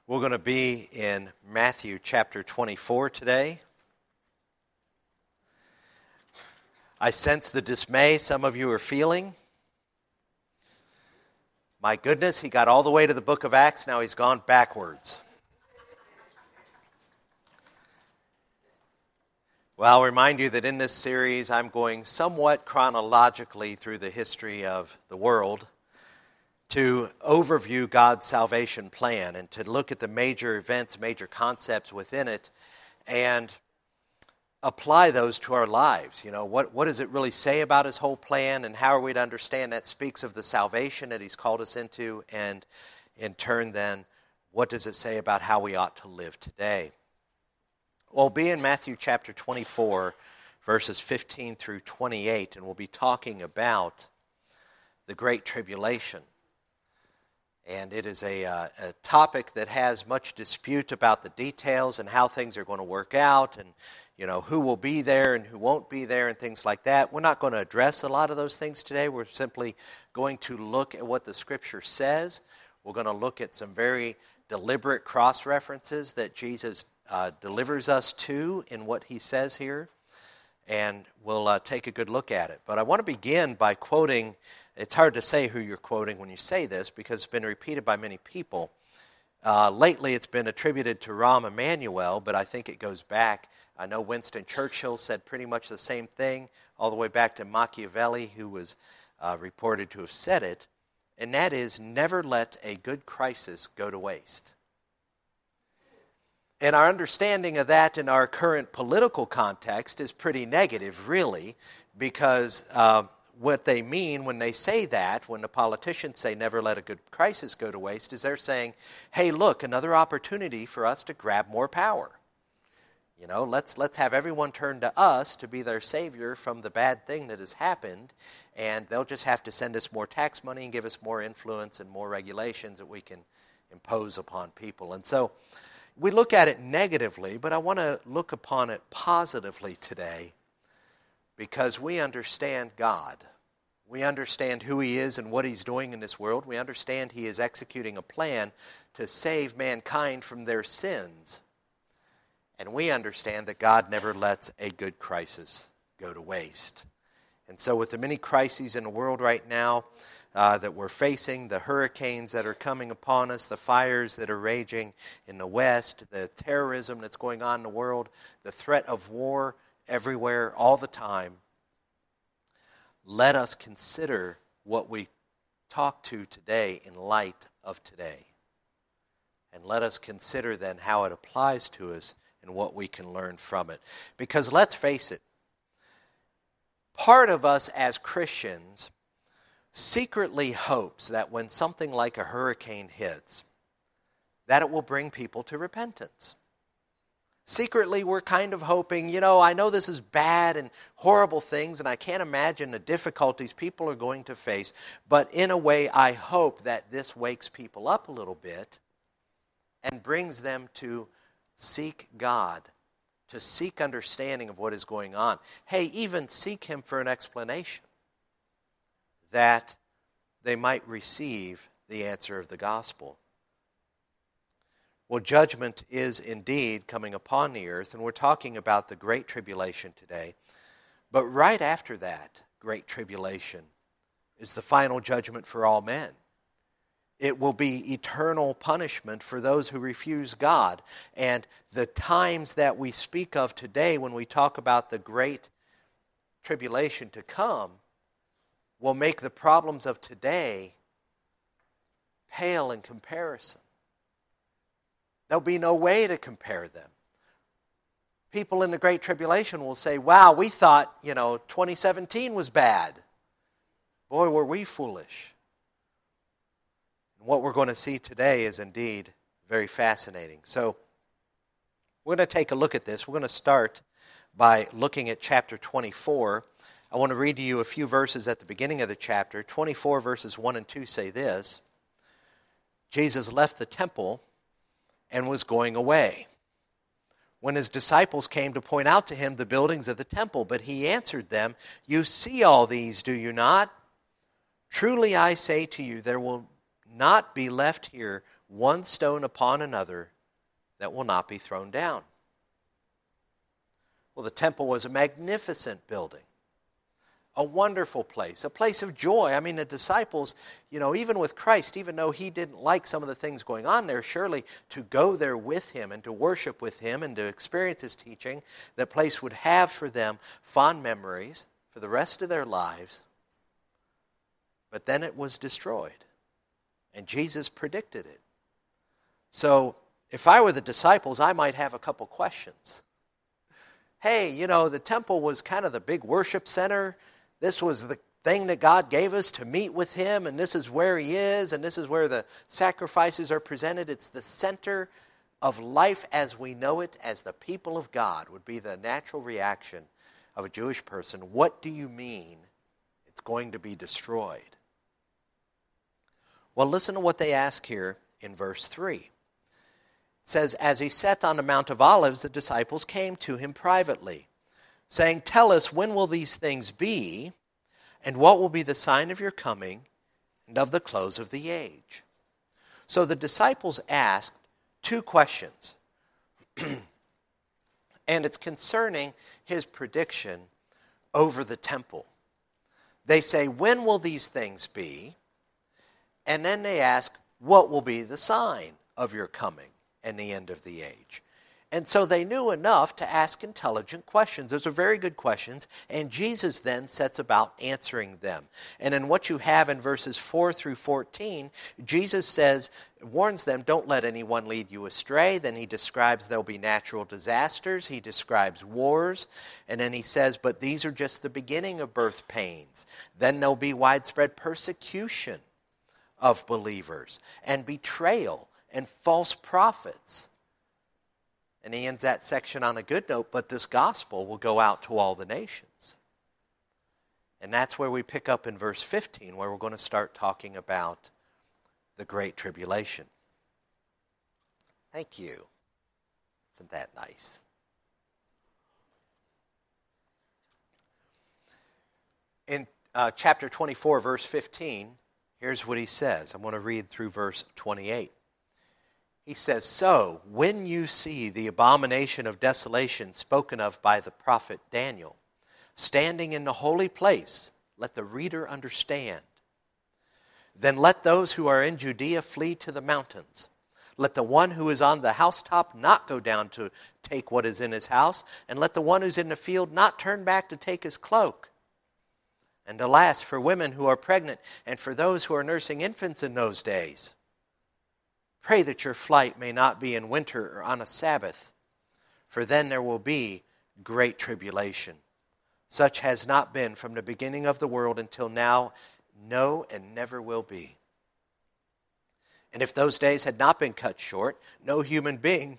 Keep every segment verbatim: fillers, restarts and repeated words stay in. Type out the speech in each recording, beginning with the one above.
We're going to be in Matthew chapter twenty-four today. I sense the dismay some of you are feeling. My goodness, he got all the way to the book of Acts, now he's gone backwards. Well, I'll remind you that in this series I'm going somewhat chronologically through the history of the world to overview God's salvation plan and to look at the major events, major concepts within it, and apply those to our lives. You know, what, what does it really say about His whole plan, and how are we to understand that speaks of the salvation that He's called us into, and in turn then, what does it say about how we ought to live today? We'll be in Matthew chapter twenty-four, verses fifteen through twenty-eight, and we'll be talking about the Great Tribulation. And it is a, uh, a topic that has much dispute about the details and how things are going to work out, and you know who will be there and who won't be there and things like that. We're not going to address a lot of those things today. We're simply going to look at what the Scripture says. We're going to look at some very deliberate cross-references that Jesus uh, delivers us to in what He says here, and we'll uh, take a good look at it. But I want to begin by quoting. It's hard to say who you're quoting when you say this because it's been repeated by many people. Uh, lately it's been attributed to Rahm Emanuel, but I think it goes back. I know Winston Churchill said pretty much the same thing, all the way back to Machiavelli, who was uh, reported to have said it, and that is, never let a good crisis go to waste. And our understanding of that in our current political context is pretty negative, really, because Uh, what they mean when they say that, when the politicians say never let a good crisis go to waste, is they're saying, hey, look, another opportunity for us to grab more power. You know, let's let's have everyone turn to us to be their savior from the bad thing that has happened, and they'll just have to send us more tax money and give us more influence and more regulations that we can impose upon people. And so we look at it negatively, but I want to look upon it positively today, because we understand God. We understand who He is and what He's doing in this world. We understand He is executing a plan to save mankind from their sins. And we understand that God never lets a good crisis go to waste. And so with the many crises in the world right now uh, that we're facing, the hurricanes that are coming upon us, the fires that are raging in the West, the terrorism that's going on in the world, the threat of war everywhere, all the time, let us consider what we talk to today in light of today. And let us consider then how it applies to us and what we can learn from it. Because let's face it, part of us as Christians secretly hopes that when something like a hurricane hits, that it will bring people to repentance. Secretly, we're kind of hoping, you know, I know this is bad and horrible things, and I can't imagine the difficulties people are going to face, but in a way, I hope that this wakes people up a little bit and brings them to seek God, to seek understanding of what is going on. Hey, even seek Him for an explanation, that they might receive the answer of the gospel. Well, judgment is indeed coming upon the earth, and we're talking about the Great Tribulation today. But right after that Great Tribulation is the final judgment for all men. It will be eternal punishment for those who refuse God. And the times that we speak of today when we talk about the Great Tribulation to come will make the problems of today pale in comparison. There'll be no way to compare them. People in the Great Tribulation will say, wow, we thought, you know, twenty seventeen was bad. Boy, were we foolish. And what we're going to see today is indeed very fascinating. So we're going to take a look at this. We're going to start by looking at chapter twenty-four. I want to read to you a few verses at the beginning of the chapter. twenty-four verses one and two say this: Jesus left the temple and was going away, when His disciples came to point out to Him the buildings of the temple. But He answered them, you see all these, do you not? Truly I say to you, there will not be left here one stone upon another that will not be thrown down. Well, the temple was a magnificent building, a wonderful place, a place of joy. I mean, the disciples, you know, even with Christ, even though he didn't like some of the things going on there, surely to go there with him and to worship with him and to experience his teaching, that place would have for them fond memories for the rest of their lives. But then it was destroyed, and Jesus predicted it. So if I were the disciples, I might have a couple questions. Hey, you know, the temple was kind of the big worship center. This was the thing that God gave us to meet with him, and this is where he is, and this is where the sacrifices are presented. It's the center of life as we know it, as the people of God, would be the natural reaction of a Jewish person. What do you mean it's going to be destroyed? Well, listen to what they ask here in verse three. It says, as he sat on the Mount of Olives, the disciples came to him privately, saying, tell us, when will these things be, and what will be the sign of your coming and of the close of the age? So the disciples asked two questions, and it's concerning his prediction over the temple. They say, when will these things be? And then they ask, what will be the sign of your coming and the end of the age? And so they knew enough to ask intelligent questions. Those are very good questions, and Jesus then sets about answering them. And in what you have in verses four through fourteen, Jesus says, warns them, don't let anyone lead you astray. Then he describes there'll be natural disasters. He describes wars. And then he says, but these are just the beginning of birth pains. Then there'll be widespread persecution of believers and betrayal and false prophets. And he ends that section on a good note, but this gospel will go out to all the nations. And that's where we pick up in verse fifteen, where we're going to start talking about the Great Tribulation. Thank you. Isn't that nice? In uh, chapter twenty-four, verse fifteen, here's what he says. I'm going to read through verse twenty-eight. He says, so when you see the abomination of desolation spoken of by the prophet Daniel, standing in the holy place, let the reader understand. Then let those who are in Judea flee to the mountains. Let the one who is on the housetop not go down to take what is in his house, and let the one who's in the field not turn back to take his cloak. And alas, for women who are pregnant and for those who are nursing infants in those days, pray that your flight may not be in winter or on a Sabbath, for then there will be great tribulation. Such has not been from the beginning of the world until now, no, and never will be. And if those days had not been cut short, no human being,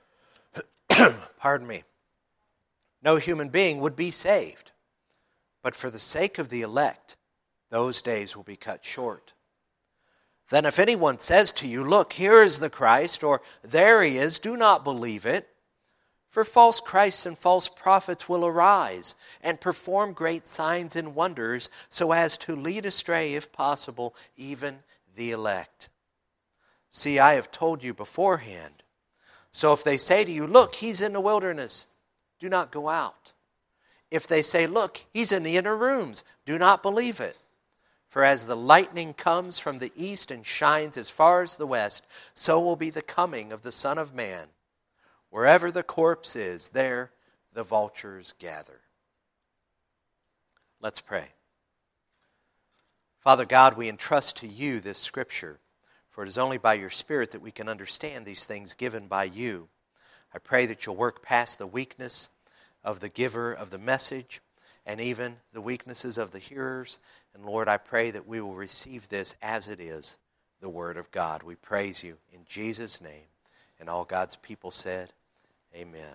pardon me, no human being would be saved. But for the sake of the elect, those days will be cut short. Then if anyone says to you, look, here is the Christ, or there he is, do not believe it. For false Christs and false prophets will arise and perform great signs and wonders so as to lead astray, if possible, even the elect. See, I have told you beforehand. So if they say to you, look, he's in the wilderness, do not go out. If they say, look, he's in the inner rooms, do not believe it. For as the lightning comes from the east and shines as far as the west, so will be the coming of the Son of Man. Wherever the corpse is, there the vultures gather. Let's pray. Father God, we entrust to you this scripture, for it is only by your Spirit that we can understand these things given by you. I pray that you'll work past the weakness of the giver of the message and even the weaknesses of the hearers. And Lord, I pray that we will receive this as it is, the Word of God. We praise you in Jesus' name. And all God's people said, amen.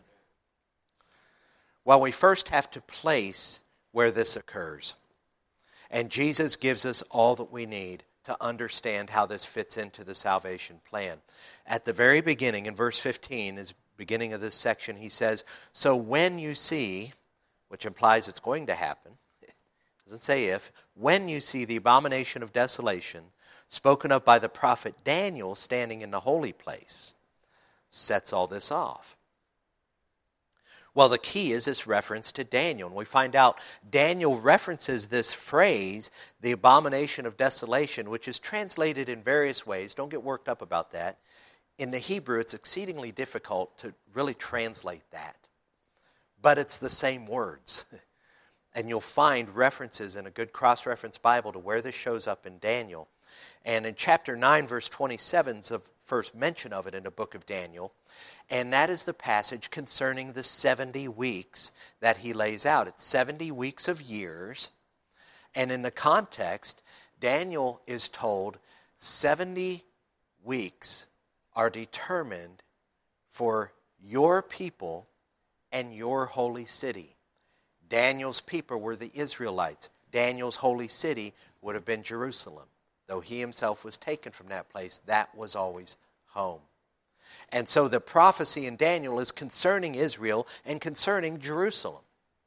Well, we first have to place where this occurs. And Jesus gives us all that we need to understand how this fits into the salvation plan. At the very beginning, in verse fifteen, is beginning of this section, he says, so when you see, which implies it's going to happen, it doesn't say if, when you see the abomination of desolation spoken of by the prophet Daniel standing in the holy place, sets all this off. Well, the key is this reference to Daniel. And we find out Daniel references this phrase, the abomination of desolation, which is translated in various ways. Don't get worked up about that. In the Hebrew, it's exceedingly difficult to really translate that. But it's the same words. And you'll find references in a good cross-reference Bible to where this shows up in Daniel. And in chapter nine, verse twenty-seven is the first mention of it in the book of Daniel. And that is the passage concerning the seventy weeks that he lays out. It's seventy weeks of years. And in the context, Daniel is told seventy weeks are determined for your people and your holy city. Daniel's people were the Israelites. Daniel's holy city would have been Jerusalem. Though he himself was taken from that place, that was always home. And so the prophecy in Daniel is concerning Israel and concerning Jerusalem.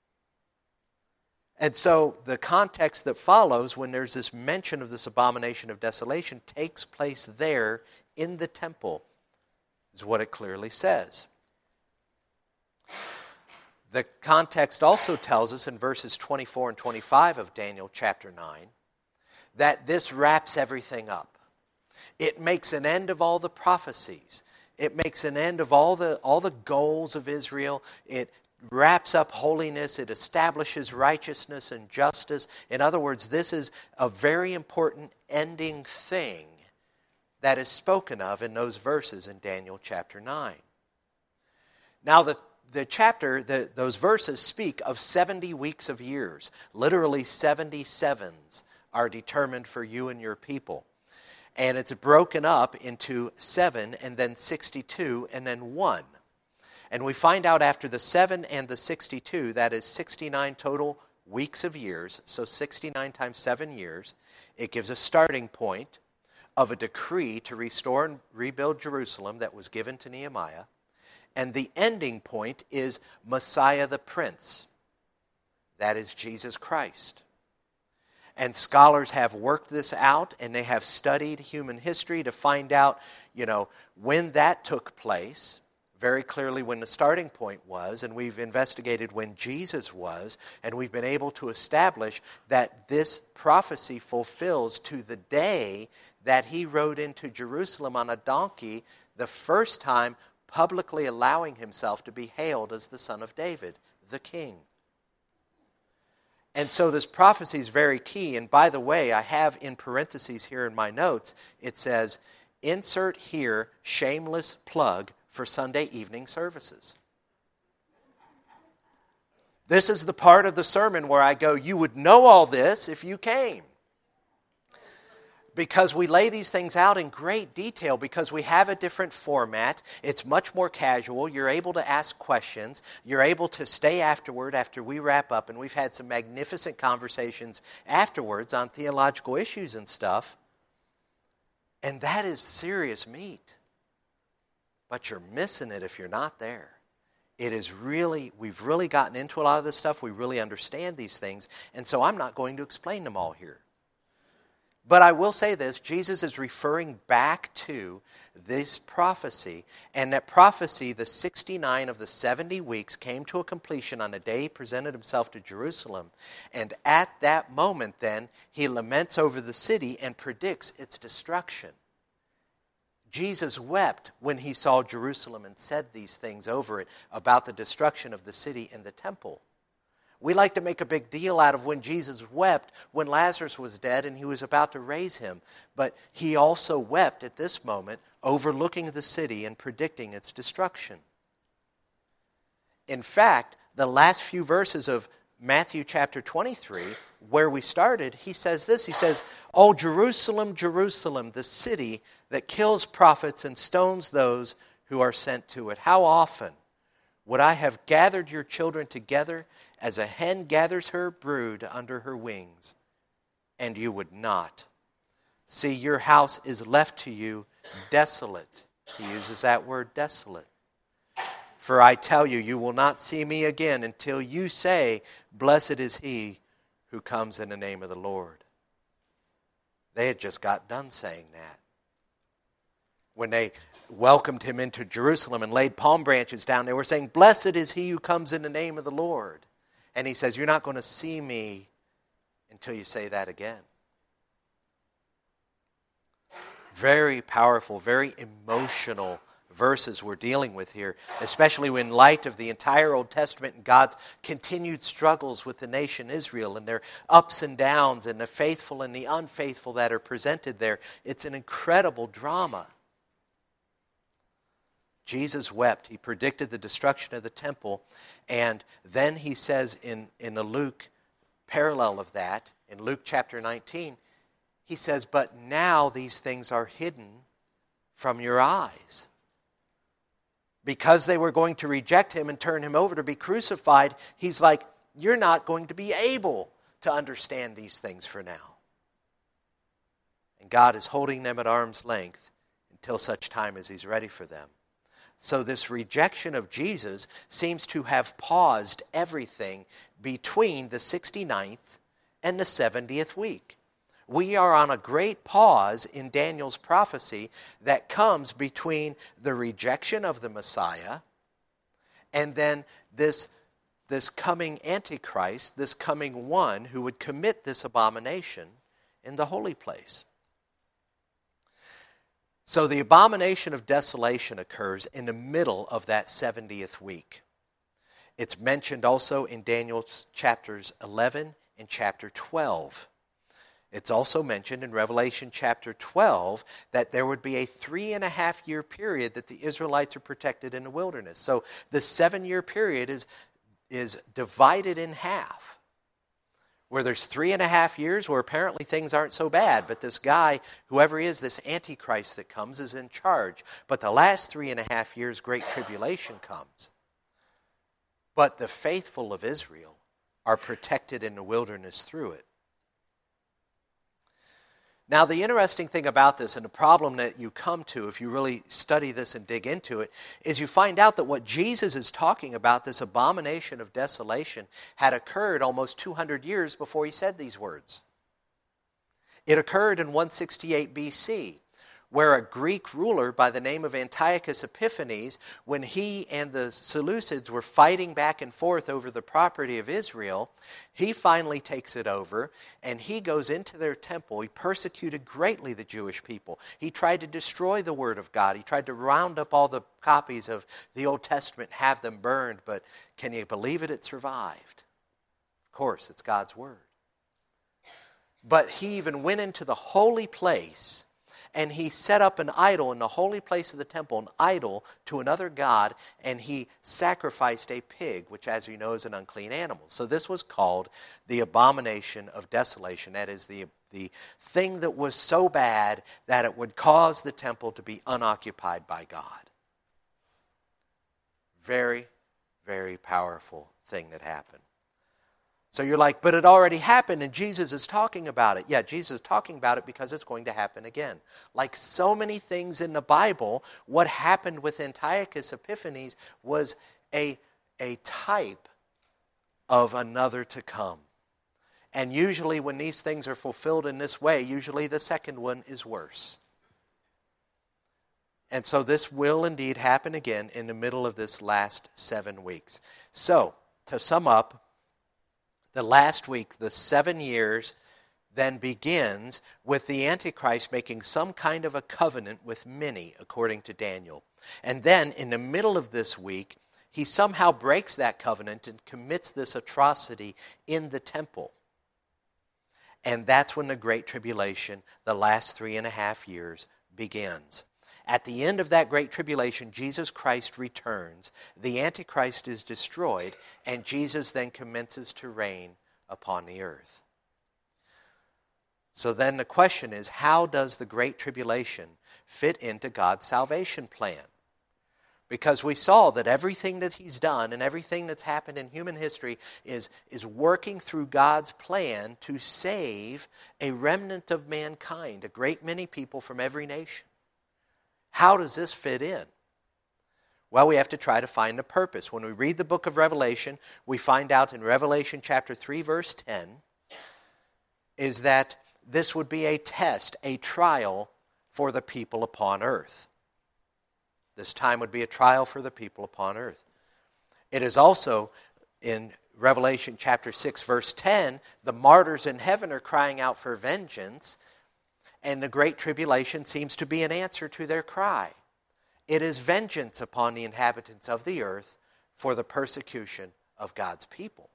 And so the context that follows when there's this mention of this abomination of desolation takes place there in the temple, is what it clearly says. The context also tells us in verses twenty-four and twenty-five of Daniel chapter nine that this wraps everything up. It makes an end of all the prophecies. It makes an end of all the all the goals of Israel. It wraps up holiness. It establishes righteousness and justice. In other words, this is a very important ending thing that is spoken of in those verses in Daniel chapter nine. Now, the The chapter, the, those verses speak of seventy weeks of years. Literally seventy sevens are determined for you and your people. And it's broken up into seven and then sixty-two and then one. And we find out after the seven and the sixty-two, that is sixty-nine total weeks of years. So sixty-nine times seven years. It gives a starting point of a decree to restore and rebuild Jerusalem that was given to Nehemiah. And the ending point is Messiah the Prince. That is Jesus Christ. And scholars have worked this out, and they have studied human history to find out, you know, when that took place, very clearly when the starting point was, and we've investigated when Jesus was, and we've been able to establish that this prophecy fulfills to the day that he rode into Jerusalem on a donkey the first time, publicly allowing himself to be hailed as the Son of David, the King. And so this prophecy is very key. And by the way, I have in parentheses here in my notes, it says, insert here shameless plug for Sunday evening services. This is the part of the sermon where I go, you would know all this if you came. Because we lay these things out in great detail, because we have a different format. It's much more casual. You're able to ask questions. You're able to stay afterward after we wrap up. And we've had some magnificent conversations afterwards on theological issues and stuff. And that is serious meat. But you're missing it if you're not there. It is really, we've really gotten into a lot of this stuff. We really understand these things. And so I'm not going to explain them all here. But I will say this, Jesus is referring back to this prophecy, and that prophecy, the sixty-nine of the seventy weeks, came to a completion on the day he presented himself to Jerusalem. And at that moment then, he laments over the city and predicts its destruction. Jesus wept when he saw Jerusalem and said these things over it about the destruction of the city and the temple. We like to make a big deal out of when Jesus wept when Lazarus was dead and he was about to raise him. But he also wept at this moment, overlooking the city and predicting its destruction. In fact, the last few verses of Matthew chapter twenty-three, where we started, he says this. He says, "Oh, Jerusalem, Jerusalem, the city that kills prophets and stones those who are sent to it. How often would I have gathered your children together as a hen gathers her brood under her wings, and you would not. See, your house is left to you desolate." He uses that word, desolate. "For I tell you, you will not see me again until you say, 'Blessed is he who comes in the name of the Lord.'" They had just got done saying that. When they welcomed him into Jerusalem and laid palm branches down, they were saying, "Blessed is he who comes in the name of the Lord." And he says, "You're not going to see me until you say that again." Very powerful, very emotional verses we're dealing with here, especially in light of the entire Old Testament and God's continued struggles with the nation Israel and their ups and downs and the faithful and the unfaithful that are presented there. It's an incredible drama. Jesus wept. He predicted the destruction of the temple. And then he says in, in a Luke parallel of that, in Luke chapter nineteen, he says, "But now these things are hidden from your eyes." Because they were going to reject him and turn him over to be crucified, he's like, you're not going to be able to understand these things for now. And God is holding them at arm's length until such time as he's ready for them. So this rejection of Jesus seems to have paused everything between the sixty-ninth and the seventieth week. We are on a great pause in Daniel's prophecy that comes between the rejection of the Messiah and then this, this coming Antichrist, this coming one who would commit this abomination in the holy place. So the abomination of desolation occurs in the middle of that seventieth week. It's mentioned also in Daniel chapters eleven and chapter twelve. It's also mentioned in Revelation chapter twelve that there would be a three and a half year period that the Israelites are protected in the wilderness. So the seven year period is, is divided in half. Where there's three and a half years where apparently things aren't so bad, but this guy, whoever he is, this Antichrist that comes, is in charge. But the last three and a half years, great tribulation comes. But the faithful of Israel are protected in the wilderness through it. Now, the interesting thing about this, and the problem that you come to if you really study this and dig into it, is you find out that what Jesus is talking about, this abomination of desolation, had occurred almost two hundred years before he said these words. It occurred in one sixty-eight B C, where a Greek ruler by the name of Antiochus Epiphanes, when he and the Seleucids were fighting back and forth over the property of Israel, he finally takes it over, and he goes into their temple. He persecuted greatly the Jewish people. He tried to destroy the Word of God. He tried to round up all the copies of the Old Testament, have them burned, but can you believe it? It survived. Of course, it's God's Word. But he even went into the holy place, and he set up an idol in the holy place of the temple, an idol to another god, and he sacrificed a pig, which, as you know, is an unclean animal. So this was called the abomination of desolation. That is the, the thing that was so bad that it would cause the temple to be unoccupied by God. Very, very powerful thing that happened. So you're like, but it already happened and Jesus is talking about it. Yeah, Jesus is talking about it because it's going to happen again. Like so many things in the Bible, what happened with Antiochus Epiphanes was a, a type of another to come. And usually when these things are fulfilled in this way, usually the second one is worse. And so this will indeed happen again in the middle of this last seven weeks. So, to sum up, the last week, the seven years, then begins with the Antichrist making some kind of a covenant with many, according to Daniel. And then, in the middle of this week, he somehow breaks that covenant and commits this atrocity in the temple. And that's when the Great Tribulation, the last three and a half years, begins. At the end of that Great Tribulation, Jesus Christ returns, the Antichrist is destroyed, and Jesus then commences to reign upon the earth. So then the question is, how does the Great Tribulation fit into God's salvation plan? Because we saw that everything that he's done and everything that's happened in human history is, is working through God's plan to save a remnant of mankind, a great many people from every nation. How does this fit in? Well, we have to try to find the purpose. When we read the book of Revelation, we find out in Revelation chapter three, verse ten, is that this would be a test, a trial for the people upon earth. This time would be a trial for the people upon earth. It is also in Revelation chapter six, verse ten, the martyrs in heaven are crying out for vengeance, and the Great Tribulation seems to be an answer to their cry. It is vengeance upon the inhabitants of the earth for the persecution of God's people.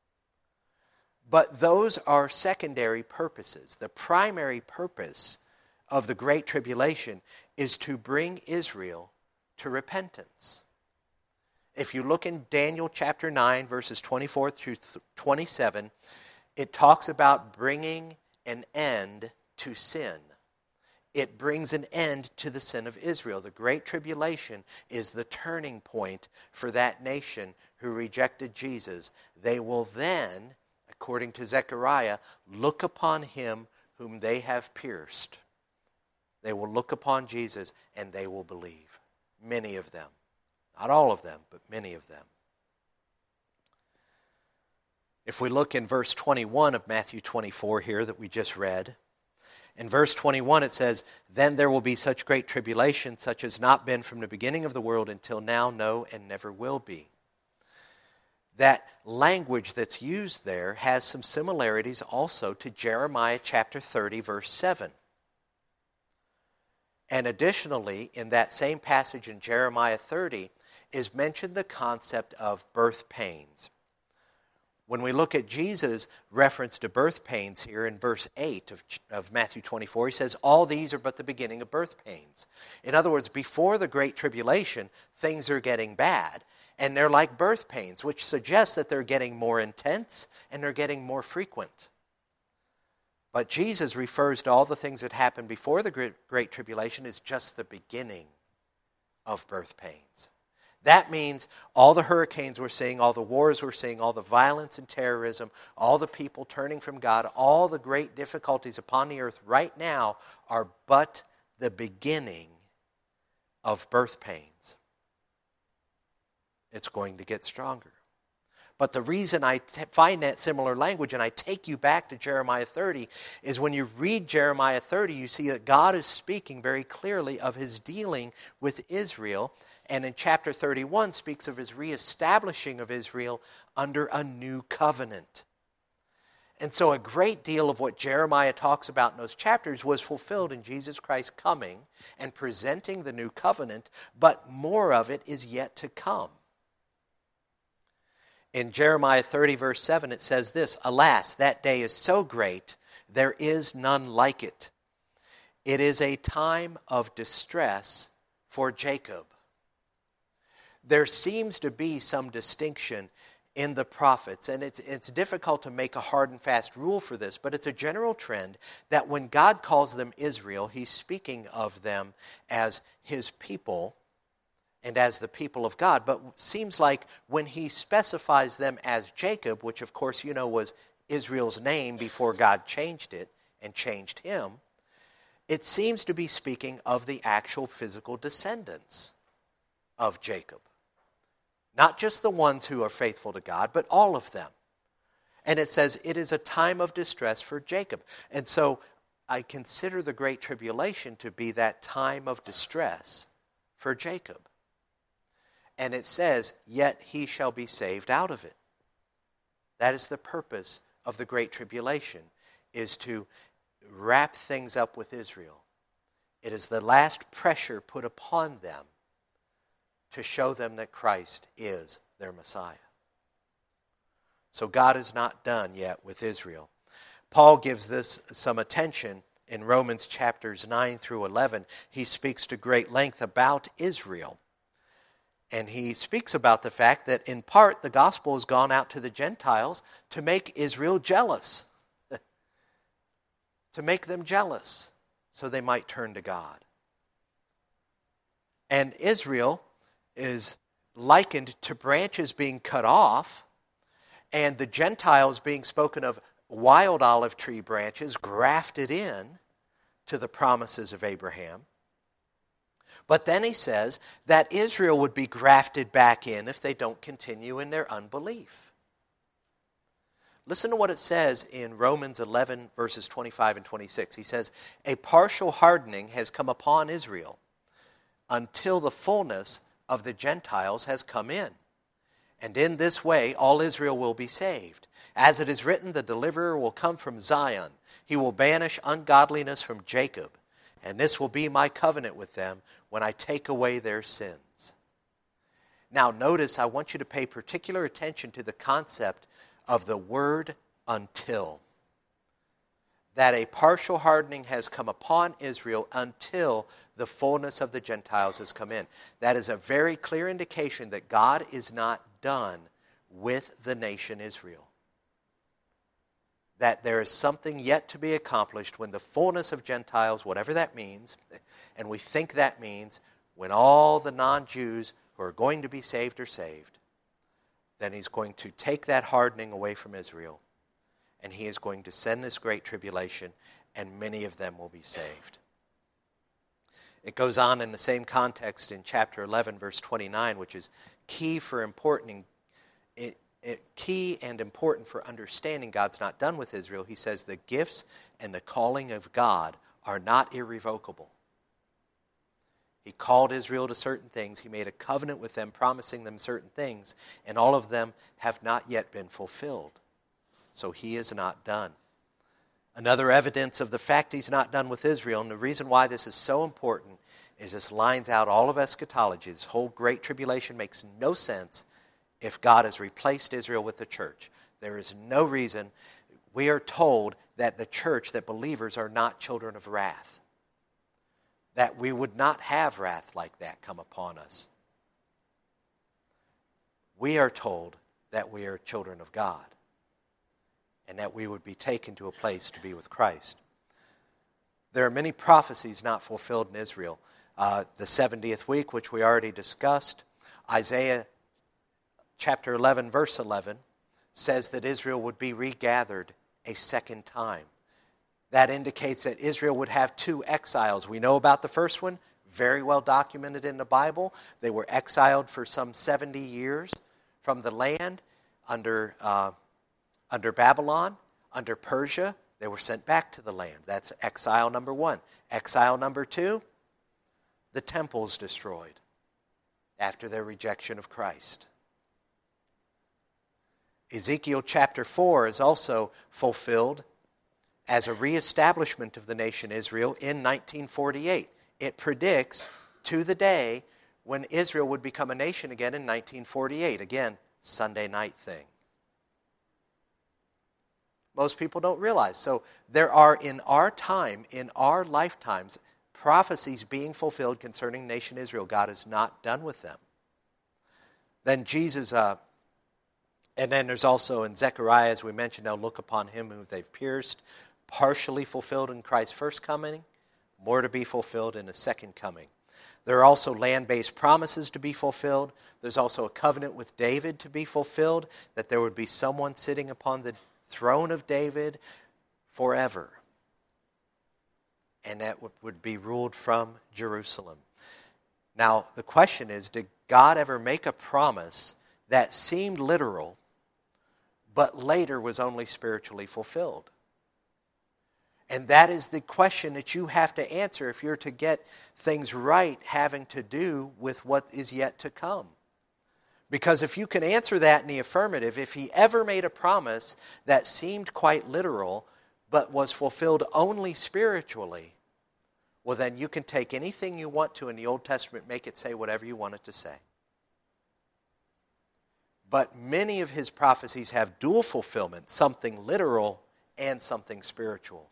But those are secondary purposes. The primary purpose of the Great Tribulation is to bring Israel to repentance. If you look in Daniel chapter nine, verses twenty-four through twenty-seven, it talks about bringing an end to sin. It brings an end to the sin of Israel. The Great Tribulation is the turning point for that nation who rejected Jesus. They will then, according to Zechariah, look upon him whom they have pierced. They will look upon Jesus and they will believe. Many of them. Not all of them, but many of them. If we look in verse twenty-one of Matthew twenty-four here that we just read, in verse twenty-one it says, "Then there will be such great tribulation, such as not been from the beginning of the world until now, no, and never will be." That language that's used there has some similarities also to Jeremiah chapter thirty, verse seven. And additionally, in that same passage in Jeremiah thirty, is mentioned the concept of birth pains. When we look at Jesus' reference to birth pains here in verse eight of, of Matthew twenty-four, he says, all these are but the beginning of birth pains. In other words, before the Great Tribulation, things are getting bad. And they're like birth pains, which suggests that they're getting more intense and they're getting more frequent. But Jesus refers to all the things that happened before the Great, Great Tribulation as just the beginning of birth pains. That means all the hurricanes we're seeing, all the wars we're seeing, all the violence and terrorism, all the people turning from God, all the great difficulties upon the earth right now are but the beginning of birth pains. It's going to get stronger. But the reason I t- find that similar language and I take you back to Jeremiah thirty is when you read Jeremiah thirty, you see that God is speaking very clearly of his dealing with Israel. And in chapter thirty-one speaks of his reestablishing of Israel under a new covenant. And so a great deal of what Jeremiah talks about in those chapters was fulfilled in Jesus Christ coming and presenting the new covenant, but more of it is yet to come. In Jeremiah thirty, verse seven, it says this, "Alas, that day is so great, there is none like it. It is a time of distress for Jacob." There seems to be some distinction in the prophets, and it's, it's difficult to make a hard and fast rule for this, but it's a general trend that when God calls them Israel, he's speaking of them as his people and as the people of God. But it seems like when he specifies them as Jacob, which of course you know was Israel's name before God changed it and changed him, it seems to be speaking of the actual physical descendants of Jacob. Not just the ones who are faithful to God, but all of them. And it says it is a time of distress for Jacob. And so I consider the Great Tribulation to be that time of distress for Jacob. And it says, yet he shall be saved out of it. That is the purpose of the Great Tribulation, is to wrap things up with Israel. It is the last pressure put upon them to show them that Christ is their Messiah. So God is not done yet with Israel. Paul gives this some attention in Romans chapters nine through eleven. He speaks to great length about Israel. And he speaks about the fact that in part the gospel has gone out to the Gentiles to make Israel jealous. To make them jealous so they might turn to God. And Israel is likened to branches being cut off, and the Gentiles being spoken of wild olive tree branches grafted in to the promises of Abraham. But then he says that Israel would be grafted back in if they don't continue in their unbelief. Listen to what it says in Romans eleven, verses twenty-five and twenty-six. He says, a partial hardening has come upon Israel until the fullness of the Gentiles has come in. And in this way, all Israel will be saved. As it is written, the deliverer will come from Zion. He will banish ungodliness from Jacob. And this will be my covenant with them when I take away their sins. Now notice, I want you to pay particular attention to the concept of the word until. That a partial hardening has come upon Israel until the fullness of the Gentiles has come in. That is a very clear indication that God is not done with the nation Israel. That there is something yet to be accomplished when the fullness of Gentiles, whatever that means, and we think that means when all the non-Jews who are going to be saved are saved, then he's going to take that hardening away from Israel, and he is going to send this great tribulation, and many of them will be saved. It goes on in the same context in chapter eleven, verse twenty-nine, which is key for important, it, it, key and important for understanding God's not done with Israel. He says the gifts and the calling of God are not irrevocable. He called Israel to certain things. He made a covenant with them, promising them certain things, and all of them have not yet been fulfilled. So he is not done. Another evidence of the fact he's not done with Israel, and the reason why this is so important, is this lines out all of eschatology. This whole great tribulation makes no sense if God has replaced Israel with the church. There is no reason. We are told that the church, that believers are not children of wrath. That we would not have wrath like that come upon us. We are told that we are children of God, and that we would be taken to a place to be with Christ. There are many prophecies not fulfilled in Israel. Uh, the seventieth week, which we already discussed, Isaiah chapter eleven, verse eleven, says that Israel would be regathered a second time. That indicates that Israel would have two exiles. We know about the first one, very well documented in the Bible. They were exiled for some seventy years from the land under uh, under Babylon, under Persia. They were sent back to the land. That's exile number one. Exile number two, the temple's destroyed after their rejection of Christ. Ezekiel chapter four is also fulfilled as a reestablishment of the nation Israel in nineteen forty-eight. It predicts to the day when Israel would become a nation again in nineteen forty-eight. Again, Sunday night thing. Most people don't realize. So there are in our time, in our lifetimes, prophecies being fulfilled concerning nation Israel. God is not done with them. Then Jesus, uh, and then there's also in Zechariah, as we mentioned, now look upon him whom they've pierced, partially fulfilled in Christ's first coming, more to be fulfilled in his second coming. There are also land-based promises to be fulfilled. There's also a covenant with David to be fulfilled, that there would be someone sitting upon the throne of David forever. And that would be ruled from Jerusalem. Now, the question is, did God ever make a promise that seemed literal, but later was only spiritually fulfilled? And that is the question that you have to answer if you're to get things right having to do with what is yet to come. Because if you can answer that in the affirmative, if he ever made a promise that seemed quite literal, but was fulfilled only spiritually, well then you can take anything you want to in the Old Testament, make it say whatever you want it to say. But many of his prophecies have dual fulfillment, something literal and something spiritual.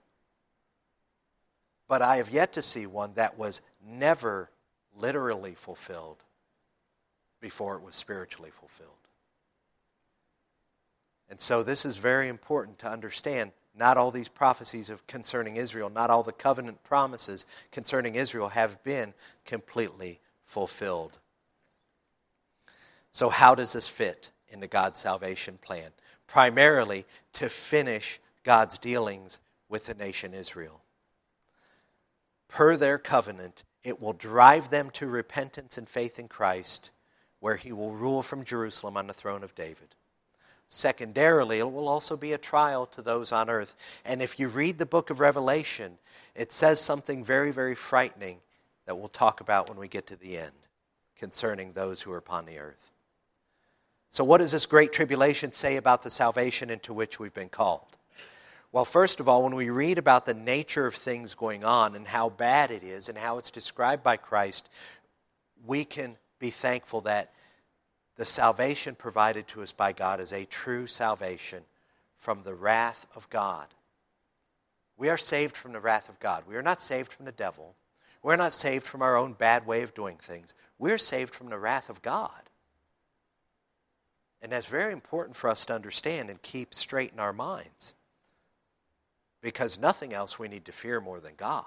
But I have yet to see one that was never literally fulfilled before it was spiritually fulfilled. And so this is very important to understand. Not all these prophecies of concerning Israel, not all the covenant promises concerning Israel have been completely fulfilled. So how does this fit into God's salvation plan? Primarily to finish God's dealings with the nation Israel. Per their covenant, it will drive them to repentance and faith in Christ, where he will rule from Jerusalem on the throne of David. secondarily, it will also be a trial to those on earth. And if you read the book of Revelation, it says something very, very frightening that we'll talk about when we get to the end concerning those who are upon the earth. So what does this great tribulation say about the salvation into which we've been called? Well, first of all, when we read about the nature of things going on and how bad it is and how it's described by Christ, we can be thankful that the salvation provided to us by God is a true salvation from the wrath of God. We are saved from the wrath of God. We are not saved from the devil. We're not saved from our own bad way of doing things. We're saved from the wrath of God. And that's very important for us to understand and keep straight in our minds. Because nothing else we need to fear more than God.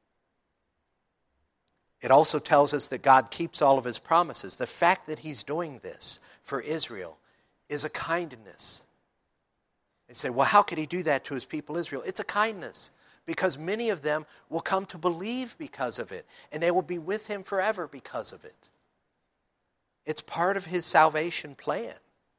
It also tells us that God keeps all of His promises. The fact that He's doing this for Israel is a kindness. They say, well, how could He do that to His people Israel? It's a kindness. Because many of them will come to believe because of it. And they will be with Him forever because of it. It's part of His salvation plan.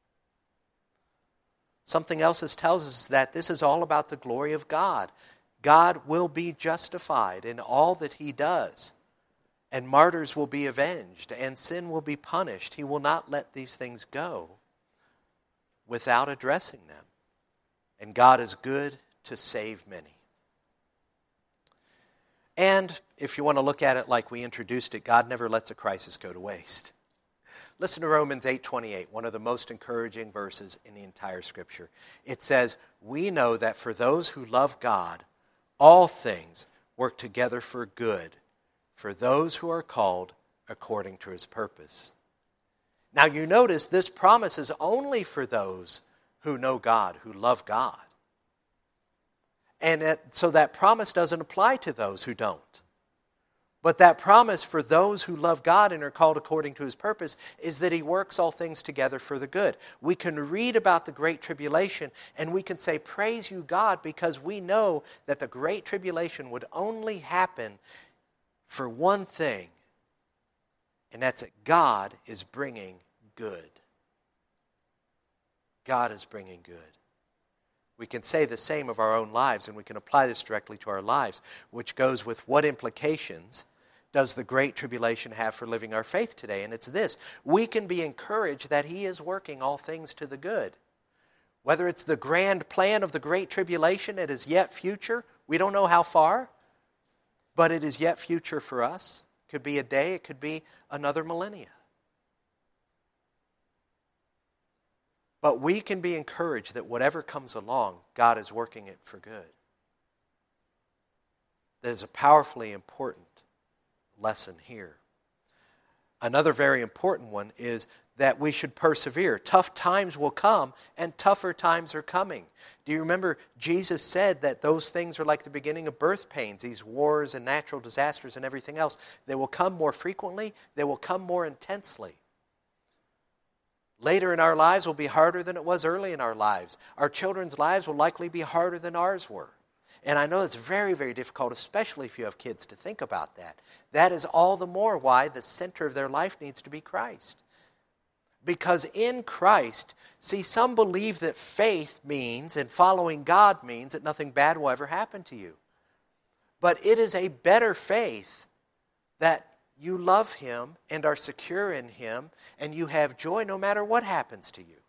Something else this tells us that this is all about the glory of God. God will be justified in all that He does. And martyrs will be avenged. And sin will be punished. He will not let these things go without addressing them. And God is good to save many. And if you want to look at it like we introduced it, God never lets a crisis go to waste. Listen to Romans eight twenty-eight, one of the most encouraging verses in the entire Scripture. It says, we know that for those who love God, all things work together for good, for those who are called according to His purpose. Now you notice this promise is only for those who know God, who love God. And it, so that promise doesn't apply to those who don't. But that promise for those who love God and are called according to His purpose is that He works all things together for the good. We can read about the Great Tribulation and we can say, praise you, God, because we know that the Great Tribulation would only happen for one thing, and that's that God is bringing good. God is bringing good. We can say the same of our own lives, and we can apply this directly to our lives, which goes with what implications does the Great Tribulation have for living our faith today? And it's this. We can be encouraged that He is working all things to the good. Whether it's the grand plan of the Great Tribulation, it is yet future. We don't know how far, but it is yet future for us. It could be a day, it could be another millennia. But we can be encouraged that whatever comes along, God is working it for good. That is a powerfully important lesson here. Another very important one is that we should persevere. Tough times will come, and tougher times are coming. Do you remember Jesus said that those things are like the beginning of birth pains, these wars and natural disasters and everything else. They will come more frequently. They will come more intensely. Later in our lives will be harder than it was early in our lives. Our children's lives will likely be harder than ours were. And I know it's very, very difficult, especially if you have kids, to think about that. That is all the more why the center of their life needs to be Christ. Because in Christ, see, some believe that faith means and following God means that nothing bad will ever happen to you. But it is a better faith that you love Him and are secure in Him and you have joy no matter what happens to you.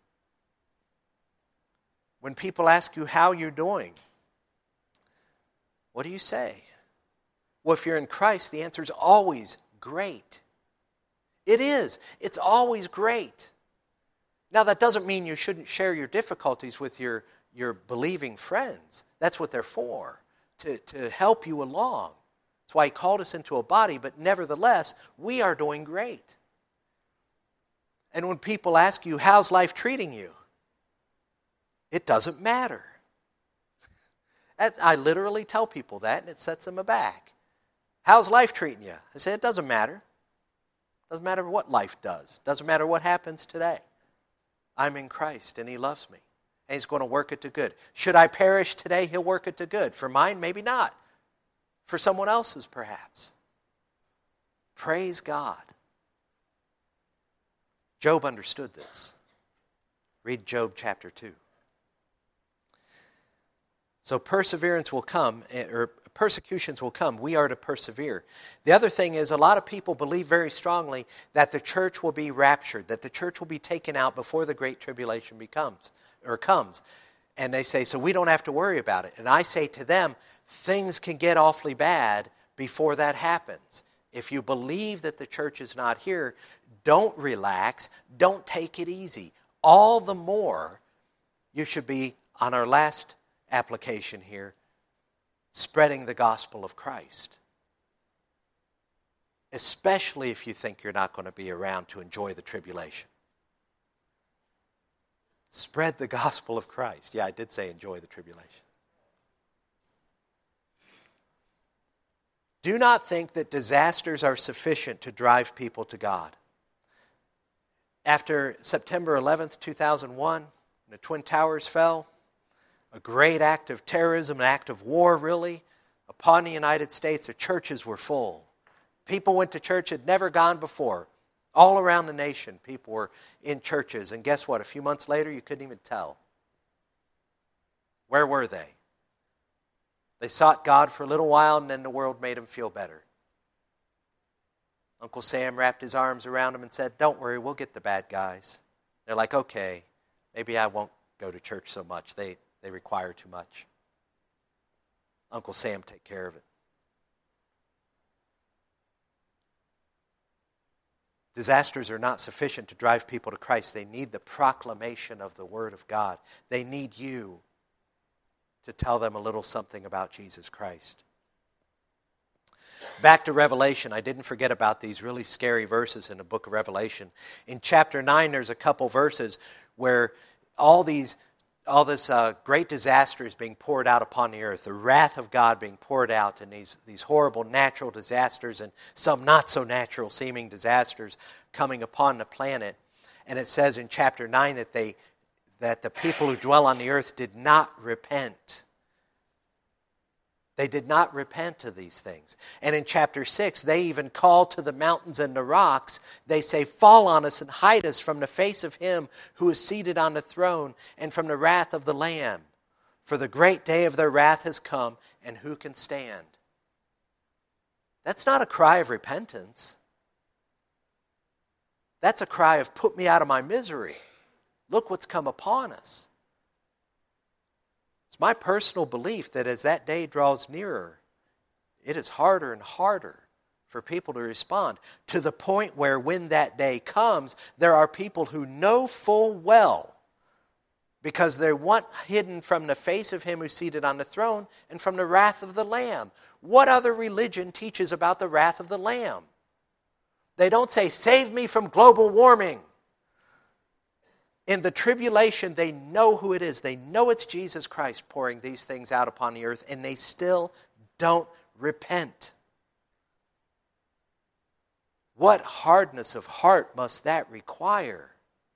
When people ask you how you're doing, what do you say? Well, if you're in Christ, the answer is always great. It is. It's always great. Now, that doesn't mean you shouldn't share your difficulties with your, your believing friends. That's what they're for, to, to help you along. That's why He called us into a body, but nevertheless, we are doing great. And when people ask you, how's life treating you? It doesn't matter. I literally tell people that, and it sets them aback. How's life treating you? I say, it doesn't matter. Doesn't matter what life does. Doesn't matter what happens today. I'm in Christ, and He loves me. And He's going to work it to good. Should I perish today, He'll work it to good. For mine, maybe not. For someone else's, perhaps. Praise God. Job understood this. Read Job chapter two. So perseverance will come, or persecutions will come. We are to persevere. The other thing is, a lot of people believe very strongly that the church will be raptured, that the church will be taken out before the Great Tribulation becomes or comes. And they say, so we don't have to worry about it. And I say to them, things can get awfully bad before that happens. If you believe that the church is not here, don't relax. Don't take it easy. All the more, you should be, on our last application here, spreading the gospel of Christ. Especially if you think you're not going to be around to enjoy the tribulation. Spread the gospel of Christ. Yeah, I did say enjoy the tribulation. Do not think that disasters are sufficient to drive people to God. After September eleventh, two thousand one, when the Twin Towers fell, a great act of terrorism, an act of war really, upon the United States, the churches were full. People went to church had never gone before. All around the nation, people were in churches. And guess what? A few months later, you couldn't even tell. Where were they? They sought God for a little while, and then the world made them feel better. Uncle Sam wrapped his arms around them and said, don't worry, we'll get the bad guys. They're like, okay, maybe I won't go to church so much. They, they require too much. Uncle Sam take care of it. Disasters are not sufficient to drive people to Christ. They need the proclamation of the Word of God. They need you to tell them a little something about Jesus Christ. Back to Revelation. I didn't forget about these really scary verses in the book of Revelation. In chapter nine, there's a couple verses where all these all this uh, great disaster is being poured out upon the earth, the wrath of God being poured out, and these, these horrible natural disasters and some not so natural seeming disasters coming upon the planet. And it says in chapter nine that they that the people who dwell on the earth did not repent. They did not repent of these things. And in chapter six, they even call to the mountains and the rocks. They say, fall on us and hide us from the face of him who is seated on the throne and from the wrath of the Lamb. For the great day of their wrath has come, and who can stand? That's not a cry of repentance. That's a cry of, put me out of my misery. Look what's come upon us. It's my personal belief that as that day draws nearer, it is harder and harder for people to respond, to the point where when that day comes, there are people who know full well, because they want hidden from the face of him who's seated on the throne and from the wrath of the Lamb. What other religion teaches about the wrath of the Lamb? They don't say, save me from global warming. In the tribulation, they know who it is. They know it's Jesus Christ pouring these things out upon the earth, and they still don't repent. What hardness of heart must that require?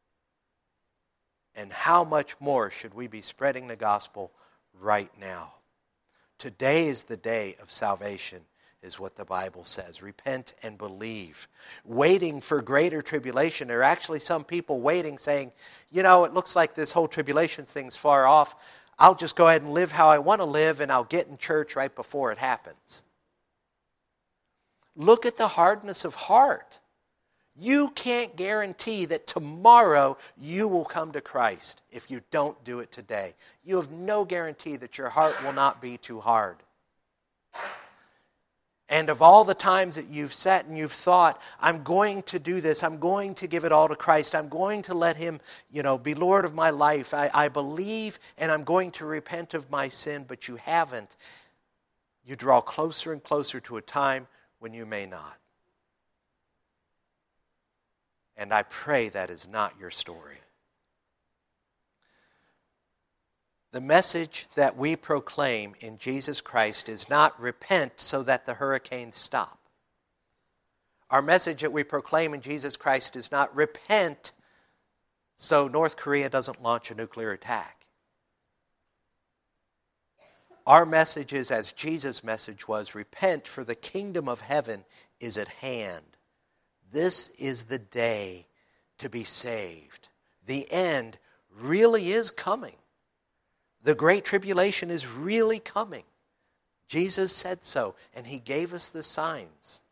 And how much more should we be spreading the gospel right now? Today is the day of salvation, is what the Bible says. Repent and believe. Waiting for greater tribulation. There are actually some people waiting saying, you know, it looks like this whole tribulation thing's far off. I'll just go ahead and live how I want to live, and I'll get in church right before it happens. Look at the hardness of heart. You can't guarantee that tomorrow you will come to Christ if you don't do it today. You have no guarantee that your heart will not be too hard. And of all the times that you've sat and you've thought, I'm going to do this, I'm going to give it all to Christ, I'm going to let him, you know, be Lord of my life, I, I believe and I'm going to repent of my sin, but you haven't, you draw closer and closer to a time when you may not. And I pray that is not your story. The message that we proclaim in Jesus Christ is not repent so that the hurricanes stop. Our message that we proclaim in Jesus Christ is not repent so North Korea doesn't launch a nuclear attack. Our message is, as Jesus' message was, repent, for the kingdom of heaven is at hand. This is the day to be saved. The end really is coming. The Great Tribulation is really coming. Jesus said so, and he gave us the signs.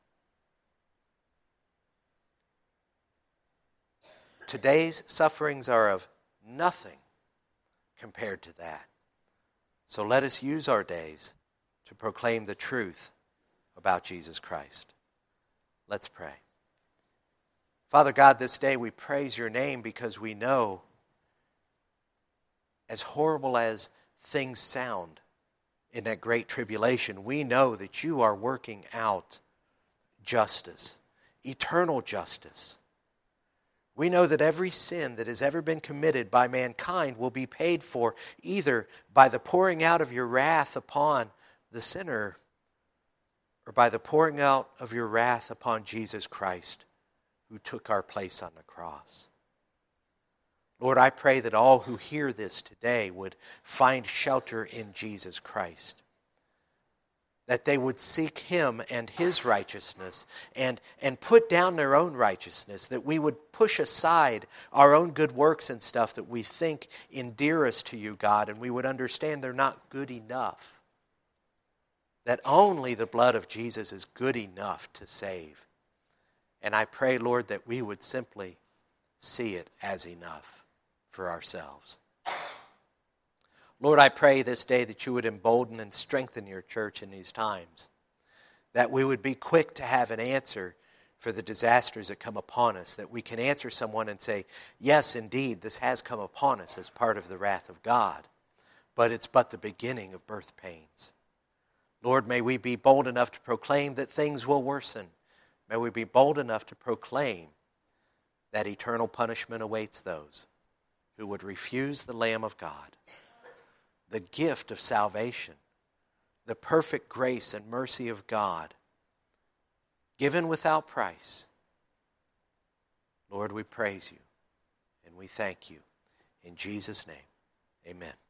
Today's sufferings are of nothing compared to that. So let us use our days to proclaim the truth about Jesus Christ. Let's pray. Father God, this day we praise your name because we know, as horrible as things sound in that great tribulation, we know that you are working out justice, eternal justice. We know that every sin that has ever been committed by mankind will be paid for either by the pouring out of your wrath upon the sinner or by the pouring out of your wrath upon Jesus Christ, who took our place on the cross. Lord, I pray that all who hear this today would find shelter in Jesus Christ, that they would seek him and his righteousness and, and put down their own righteousness, that we would push aside our own good works and stuff that we think endear us to you, God, and we would understand they're not good enough, that only the blood of Jesus is good enough to save. And I pray, Lord, that we would simply see it as enough for ourselves. Lord, I pray this day that you would embolden and strengthen your church in these times, that we would be quick to have an answer for the disasters that come upon us, that we can answer someone and say, yes, indeed, this has come upon us as part of the wrath of God, but it's but the beginning of birth pains. Lord, may we be bold enough to proclaim that things will worsen. May we be bold enough to proclaim that eternal punishment awaits those who would refuse the Lamb of God, the gift of salvation, the perfect grace and mercy of God, given without price. Lord, we praise you and we thank you. In Jesus' name, amen.